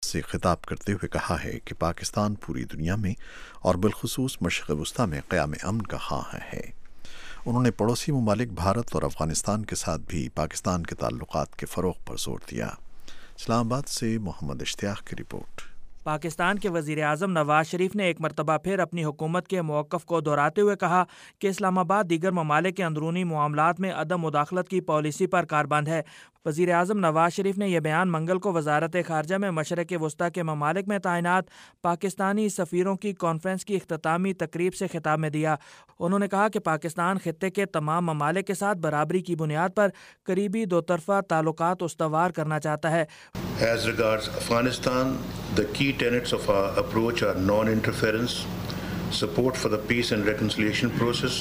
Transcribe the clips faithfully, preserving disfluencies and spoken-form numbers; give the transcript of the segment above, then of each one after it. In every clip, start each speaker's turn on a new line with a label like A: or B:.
A: سے خطاب کرتے ہوئے کہا ہے کہ پاکستان پوری دنیا میں اور بالخصوص مشرق وسطیٰ میں قیام امن کا خواہاں ہے۔ انہوں نے پڑوسی ممالک بھارت اور افغانستان کے ساتھ بھی پاکستان کے تعلقات کے فروغ پر زور دیا۔ اسلام آباد سے محمد اشتیاق کی رپورٹ۔
B: پاکستان کے وزیر اعظم نواز شریف نے ایک مرتبہ پھر اپنی حکومت کے موقف کو دہراتے ہوئے کہا کہ اسلام آباد دیگر ممالک کے اندرونی معاملات میں عدم مداخلت کی پالیسی پر کاربند ہے۔ وزیر اعظم نواز شریف نے یہ بیان منگل کو وزارت خارجہ میں مشرق وسطیٰ کے ممالک میں تعینات پاکستانی سفیروں کی کانفرنس کی اختتامی تقریب سے خطاب میں دیا۔ انہوں نے کہا کہ پاکستان خطے کے تمام ممالک کے ساتھ برابری کی بنیاد پر قریبی دو طرفہ تعلقات استوار کرنا چاہتا ہے۔
C: As regards Afghanistan, the key tenets of our approach are non-interference, support for the peace and reconciliation process,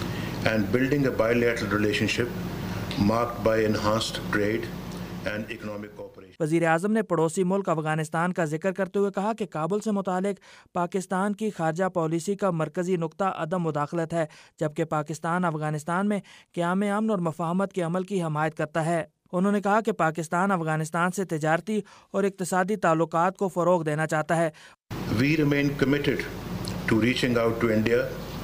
C: and building a bilateral relationship marked by enhanced trade and economic cooperation.
B: وزیر اعظم نے پڑوسی ملک افغانستان کا ذکر کرتے ہوئے کہا کہ کابل سے متعلق پاکستان کی خارجہ پالیسی کا مرکزی نقطہ عدم مداخلت ہے، جبکہ پاکستان افغانستان میں قیام امن اور مفاہمت کے عمل کی حمایت کرتا ہے۔ انہوں نے کہا کہ پاکستان افغانستان سے تجارتی اور اقتصادی تعلقات کو فروغ دینا چاہتا ہے۔
C: We remain committed to reaching out to India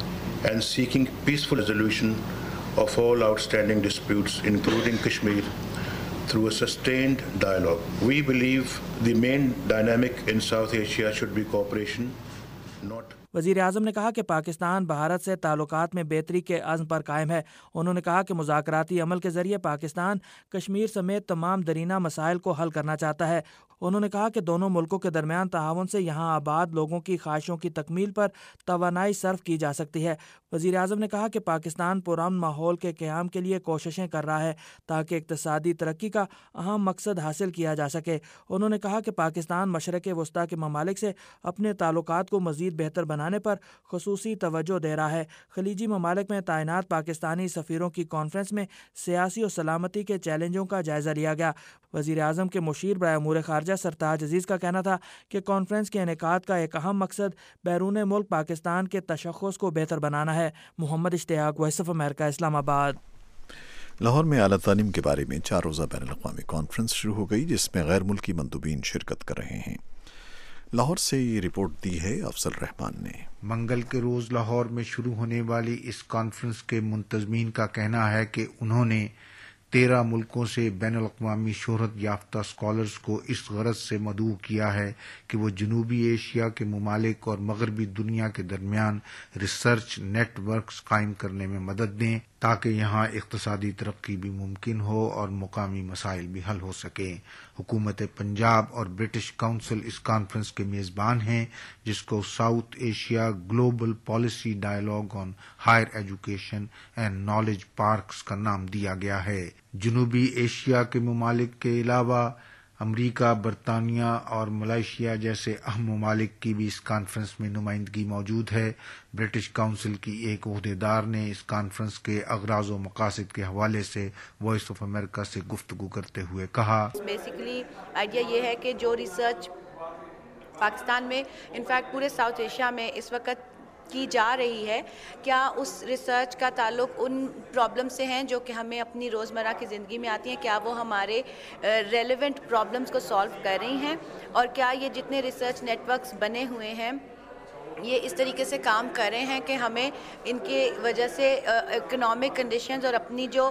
C: and seeking peaceful resolution of all outstanding disputes, including Kashmir, through a sustained dialogue. We believe the main dynamic in South Asia should be cooperation, not
B: وزیر اعظم نے کہا کہ پاکستان بھارت سے تعلقات میں بہتری کے عزم پر قائم ہے۔ انہوں نے کہا کہ مذاکراتی عمل کے ذریعے پاکستان کشمیر سمیت تمام درینہ مسائل کو حل کرنا چاہتا ہے۔ انہوں نے کہا کہ دونوں ملکوں کے درمیان تعاون سے یہاں آباد لوگوں کی خواہشوں کی تکمیل پر توانائی صرف کی جا سکتی ہے۔ وزیر اعظم نے کہا کہ پاکستان پرامن ماحول کے قیام کے لیے کوششیں کر رہا ہے تاکہ اقتصادی ترقی کا اہم مقصد حاصل کیا جا سکے۔ انہوں نے کہا کہ پاکستان مشرق وسطیٰ کے ممالک سے اپنے تعلقات کو مزید بہتر بنانے پر خصوصی توجہ دے رہا ہے۔ خلیجی ممالک میں تعینات پاکستانی سفیروں کی کانفرنس میں سیاسی اور سلامتی کے چیلنجوں کا جائزہ لیا گیا۔ وزیر اعظم کے مشیر برائے امور خارجہ سرتاج عزیز کا کہنا تھا کہ کانفرنس کے انعقاد کا ایک اہم مقصد بیرون ملک پاکستان کے تشخص کو بہتر بنانا ہے۔ محمد اشتیاق، وائس آف امریکہ، اسلام آباد۔
A: لاہور میں اعلیٰ تعلیم کے بارے میں چار روزہ بین الاقوامی کانفرنس شروع ہو گئی، جس میں غیر ملکی مندوبین شرکت کر رہے ہیں۔ لاہور سے یہ رپورٹ دی ہے افضل رحمان نے۔
D: منگل کے روز لاہور میں شروع ہونے والی اس کانفرنس کے منتظمین کا کہنا ہے کہ انہوں نے تیرہ ملکوں سے بین الاقوامی شہرت یافتہ اسکالرز کو اس غرض سے مدعو کیا ہے کہ وہ جنوبی ایشیا کے ممالک اور مغربی دنیا کے درمیان ریسرچ نیٹ ورکس قائم کرنے میں مدد دیں تاکہ یہاں اقتصادی ترقی بھی ممکن ہو اور مقامی مسائل بھی حل ہو سکیں۔ حکومت پنجاب اور برٹش کونسل اس کانفرنس کے میزبان ہیں، جس کو South Asia global policy dialogue on higher education and knowledge parks کا نام دیا گیا ہے۔ جنوبی ایشیا کے ممالک کے علاوہ امریکہ، برطانیہ اور ملائیشیا جیسے اہم ممالک کی بھی اس کانفرنس میں نمائندگی موجود ہے۔ برٹش کونسل کی ایک عہدیدار نے اس کانفرنس کے اغراض و مقاصد کے حوالے سے وائس آف امریکہ سے گفتگو کرتے ہوئے کہا،
E: بیسیکلی آئیڈیا یہ ہے کہ جو ریسرچ پاکستان میں انفیکٹ پورے ساؤتھ ایشیا میں اس وقت کی جا رہی ہے، کیا اس ریسرچ کا تعلق ان پرابلم سے ہیں جو کہ ہمیں اپنی روزمرہ کی زندگی میں آتی ہیں، کیا وہ ہمارے ریلیونٹ پرابلمس کو سالو کر رہی ہیں، اور کیا یہ جتنے ریسرچ نیٹ ورکس بنے ہوئے ہیں یہ اس طریقے سے کام کر رہے ہیں کہ ہمیں ان کے وجہ سے اکنامک کنڈیشنز اور اپنی جو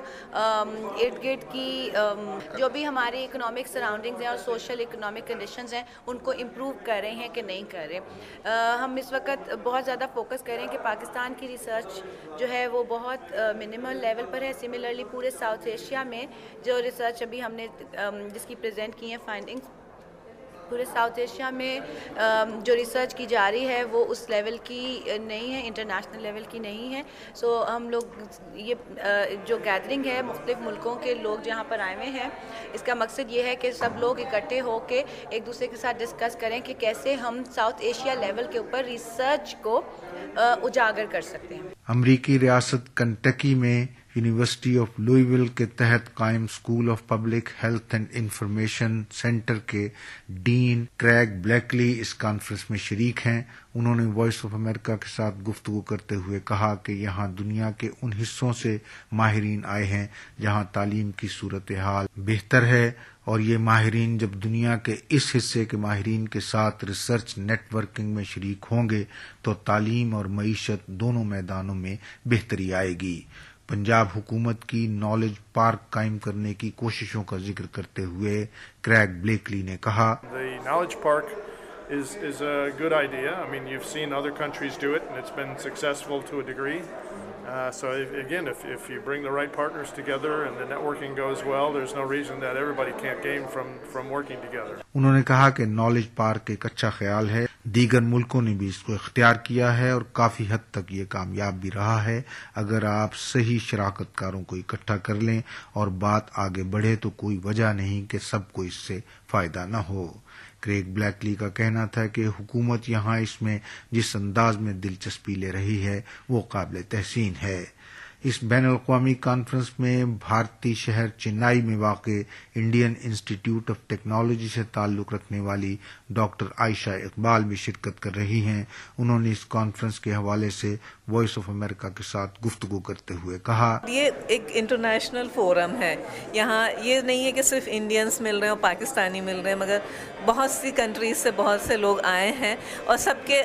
E: ارد گرد کی جو بھی ہماری اکنامک سراؤنڈنگز ہیں اور سوشل اکنامک کنڈیشنز ہیں ان کو امپروو کر رہے ہیں کہ نہیں کر رہے۔ ہم اس وقت بہت زیادہ فوکس کر رہے ہیں کہ پاکستان کی ریسرچ جو ہے وہ بہت منیمل لیول پر ہے۔ سملرلی پورے ساؤتھ ایشیا میں جو ریسرچ ابھی ہم نے جس کی پریزنٹ کی ہیں فائنڈنگز، پورے ساؤتھ ایشیا میں جو ریسرچ کی جا رہی ہے وہ اس لیول کی نہیں ہے، انٹرنیشنل لیول کی نہیں ہے۔ سو ہم لوگ یہ جو گیدرنگ ہے مختلف ملکوں کے لوگ جہاں پر آئے ہوئے ہیں، اس کا مقصد یہ ہے کہ سب لوگ اکٹھے ہو کے ایک دوسرے کے ساتھ ڈسکس کریں کہ کیسے ہم ساؤتھ ایشیا لیول کے اوپر ریسرچ کو اجاگر کر سکتے ہیں۔
D: امریکی ریاست کنٹکی میں यूनिवर्सिटी ऑफ लुईविल के तहत कायम school of public health and information center के डीन क्रैग ब्लैकली इस कॉन्फ्रेंस में शरीक हैं। उन्होंने वॉइस ऑफ अमेरिका के साथ गुफ्तगू करते हुए कहा कि यहाँ दुनिया के उन हिस्सों से माहिरीन आए हैं जहाँ तालीम की सूरत हाल बेहतर है, और ये माहिरीन जब दुनिया के इस हिस्से के माहिरीन के साथ रिसर्च नेटवर्किंग में शरीक होंगे तो तालीम और मईशत दोनों मैदानों में बेहतरी आएगी। पंजाब हुकूमत की नॉलेज पार्क कायम करने की कोशिशों का जिक्र करते हुए क्रैग ब्लेकली ने कहा,
F: Is, is a good idea. I mean, you've seen other countries do it, and it's been successful to a degree. Uh, so if, again, if, if you bring the right partners together and the networking goes well, there's no reason that everybody can't gain from, from working together.
D: उन्होंने कहा कि knowledge park एक अच्छा ख्याल है, दीगर मुल्कों ने भी इसको इख्तियार किया है और काफी हद तक ये कामयाब भी रहा है। अगर आप सही शराकतकारों को इकट्ठा कर लें और बात आगे बढ़े तो कोई वजह नहीं कि सबको इससे फायदा न हो। क्रेग ब्लैकली का कहना था कि हुकूमत यहाँ इसमें जिस अंदाज में दिलचस्पी ले रही है वो काबिल तहसीन है। इस बैनुल-अक़वामी कॉन्फ्रेंस में भारतीय शहर चेन्नई में वाक़े इंडियन इंस्टीट्यूट ऑफ टेक्नोलॉजी से ताल्लुक़ रखने वाली डॉक्टर आयशा इकबाल भी शिरकत कर रही हैं। उन्होंने इस कॉन्फ्रेंस के हवाले से वॉइस ऑफ अमेरिका के साथ गुफ्तगू करते हुए कहा,
G: ये एक इंटरनेशनल फोरम है। यहाँ ये नहीं है कि सिर्फ इंडियंस मिल रहे हैं और पाकिस्तानी मिल रहे हैं, मगर बहुत सी कंट्रीज से बहुत से लोग आए हैं और सबके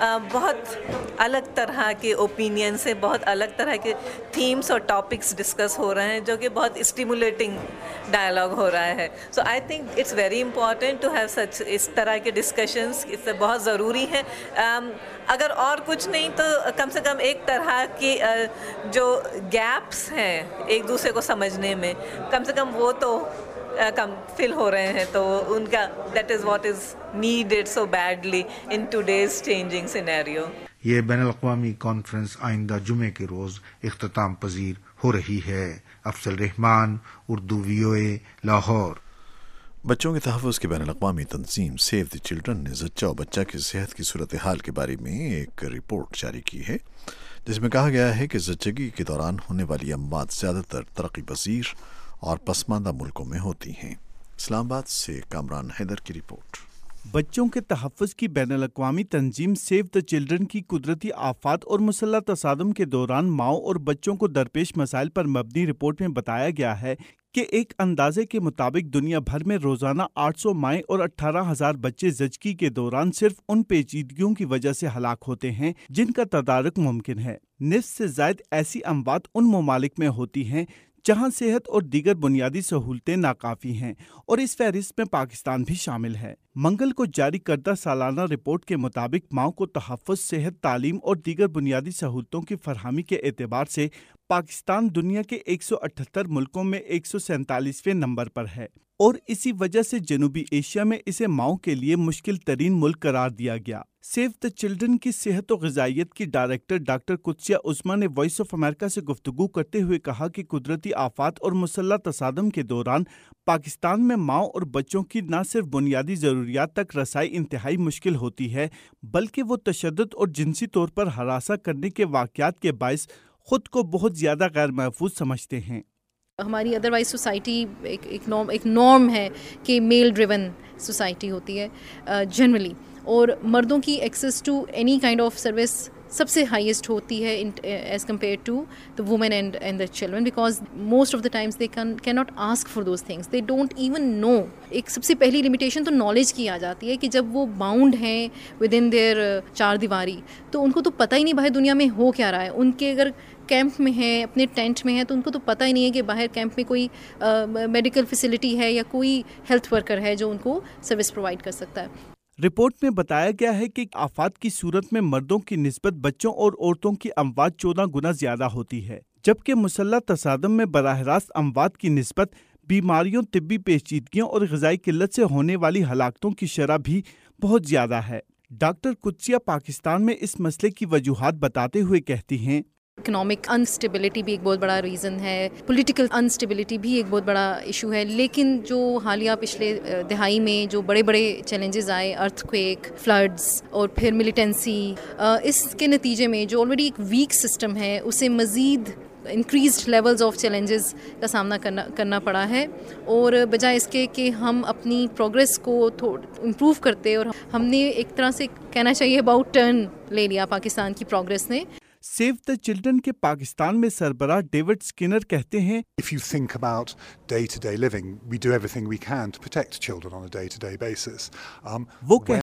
G: बहुत अलग तरह के ओपिनियन से बहुत अलग तरह के थीम्स और टॉपिक्स डिस्कस हो रहे हैं, जो कि बहुत स्टिमुलेटिंग डायलॉग हो रहा है। So I think it's very important to have such इस तरह के डिस्कशंस, इससे बहुत ज़रूरी है। um, अगर और कुछ नहीं तो कम से कम एक तरह की uh, जो गैप्स हैं एक दूसरे को समझने में, कम से कम वो तो कम फिल हो रहे हैं, तो उनका that is what is needed so badly in today's changing scenario.
D: ये बैनुल-अक़वामी कॉन्फ्रेंस आइंदा जुमे के रोज़ इख्तिताम पजीर हो रही है। अफजल रहमान, उर्दू वीओए, लाहौर।
A: बच्चों के तहफ़्फ़ुज़ की बैनुल-अक़वामी तंजीम सेव द चिल्ड्रन ने ज़च्चा और बच्चा की सेहत की सूरत हाल के बारे में एक रिपोर्ट जारी की है, जिसमें कहा गया है कि ज़च्चगी के दौरान होने वाली अमवात ज़्यादातर तरक्की पजीर और पसमानदा मुल्कों में होती हैं। इस्लामाबाद से कामरान हैदर की रिपोर्ट।
H: बच्चों के तहफ़्फ़ुज़ की बैनुल-अक़वामी तंजीम सेव द चिल्ड्रन की कुदरती आफ़ात और मुसल्लह तसादम के दौरान माओ और बच्चों को दरपेश मसाइल पर मबनी रिपोर्ट में बताया गया है कि एक अंदाजे के मुताबिक दुनिया भर में रोज़ाना आठ सौ माएँ और अठारह हज़ार बच्चे ज़च्ची के दौरान सिर्फ उन पेचीदगियों की वजह से हलाक होते हैं जिनका तदारुक मुमकिन है। निस्फ़ से ज़ायद ऐसी अमवात उन ममालिक में होती हैं जहां सेहत और दीगर बुनियादी सहूलतें नाकाफ़ी हैं, और इस फहरिस्त में पाकिस्तान भी शामिल है। मंगल को जारी करदा सालाना रिपोर्ट के मुताबिक माओ को तहफ़्फ़ुज़, सेहत, तालीम और दीगर बुनियादी सहूलतों की फरहमी के एतबार से पाकिस्तान दुनिया के एक सौ अठहत्तर मुल्कों में एक सौ सैंतालीसवें नंबर पर है, और इसी वजह से जनूबी एशिया में इसे माओ के लिए मुश्किल तरीन मुल्क करार दिया गया। सेव द चिल्ड्रन की सेहत और ग़िज़ाइयत की डायरेक्टर डॉक्टर कुद्सिया उस्मा ने वॉइस ऑफ अमेरिका से गुफ्तगू करते हुए कहा कि कुदरती आफात और मुसल्लह तसादम के दौरान पाकिस्तान में माओ और बच्चों की न सिर्फ बुनियादी ज़रूरियात तक रसाई इंतहाई मुश्किल होती है, बल्कि वो तशद्दुद और जिनसी तौर पर हरासा करने के वाक़यात के बाइस खुद को बहुत ज़्यादा गैर महफूज समझते हैं।
I: हमारी अदरवाइज सोसाइटी एक एक नॉर्म एक नॉर्म है कि मेल ड्रिवन सोसाइटी होती है जनरली, uh, और मर्दों की access to any kind of service सबसे हाईएस्ट होती है as compared to the women and and the children, because most of the times they can can not ask for those things, they don't even know. एक सबसे पहली limitation तो knowledge की आ जाती है कि जब वो बाउंड हैं विद इन देयर चार दीवारी, तो उनको तो पता ही नहीं बाहर दुनिया में हो क्या रहा है। उनके अगर कैंप में हैं, अपने टेंट में हैं, तो उनको तो पता ही नहीं है कि बाहर कैंप में कोई मेडिकल फैसिलिटी है या कोई हेल्थ वर्कर है जो उनको सर्विस प्रोवाइड कर सकता है।
H: रिपोर्ट में बताया गया है कि आफात की सूरत में मर्दों की निस्बत बच्चों और औरतों की अमवात चौदह गुना ज्यादा होती है, जबकि मुसल्लह तसादम में बराह रास्त अमवात की निस्बत बीमारियों, तिब्बी पेचीदगियों और ग़िज़ाई किल्लत से होने वाली हलाकतों की शरह भी बहुत ज्यादा है। डॉक्टर कुद्सिया पाकिस्तान में इस मसले की वजूहात बताते हुए कहती हैं,
I: इकोनॉमिक अनस्टेबिलिटी भी एक बहुत बड़ा रीज़न है, पॉलिटिकल अनस्टेबिलिटी भी एक बहुत बड़ा इशू है, लेकिन जो हालिया पिछले दहाई में जो बड़े बड़े चैलेंजेस आए, अर्थक्वेक, फ्लड्स और फिर मिलिटेंसी, इसके नतीजे में जो ऑलरेडी एक वीक सिस्टम है उसे मज़ीद انکریزڈ لیولز آف چیلنجز کا سامنا کرنا کرنا پڑا ہے، اور بجائے اس کے کہ ہم اپنی پروگریس کو امپروو کرتے، اور ہم نے ایک طرح سے کہنا چاہیے اباؤٹ ٹرن لے لیا پاکستان کی پروگریس نے۔
H: سیو دا چلڈرن کے پاکستان میں سربراہ ڈیوڈ سکنر کہتے ہیں
J: If you think about day-to-day living, we do everything we can to protect children on a day-to-day basis. Um,
H: وہ